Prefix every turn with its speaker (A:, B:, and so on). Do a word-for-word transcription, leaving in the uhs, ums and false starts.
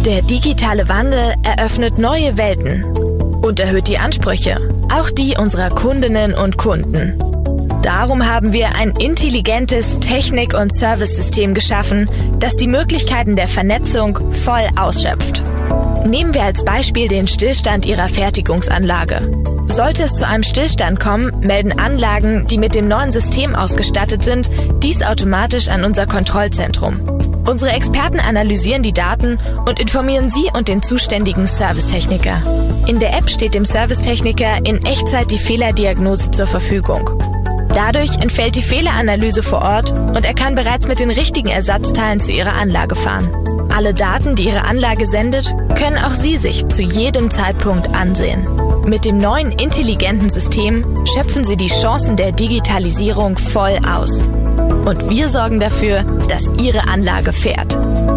A: Der digitale Wandel eröffnet neue Welten und erhöht die Ansprüche, auch die unserer Kundinnen und Kunden. Darum haben wir ein intelligentes Technik- und Servicesystem geschaffen, das die Möglichkeiten der Vernetzung voll ausschöpft. Nehmen wir als Beispiel den Stillstand Ihrer Fertigungsanlage. Sollte es zu einem Stillstand kommen, melden Anlagen, die mit dem neuen System ausgestattet sind, dies automatisch an unser Kontrollzentrum. Unsere Experten analysieren die Daten und informieren Sie und den zuständigen Servicetechniker. In der App steht dem Servicetechniker in Echtzeit die Fehlerdiagnose zur Verfügung. Dadurch entfällt die Fehleranalyse vor Ort und er kann bereits mit den richtigen Ersatzteilen zu Ihrer Anlage fahren. Alle Daten, die Ihre Anlage sendet, können auch Sie sich zu jedem Zeitpunkt ansehen. Mit dem neuen intelligenten System schöpfen Sie die Chancen der Digitalisierung voll aus. Und wir sorgen dafür, dass Ihre Anlage fährt.